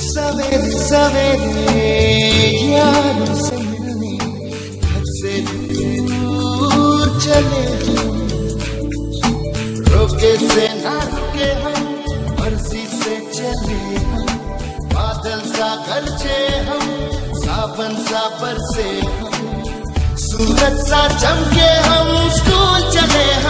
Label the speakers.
Speaker 1: सवेरे सवेरे यारों से मिलने घर से दूर चले हम, रोके से ना रुके हम, मर्जी से चले हम, बादल सा गरजे हम, सावन सा बरसे हम, सूरज सा चमके हम, स्कूल चले हम।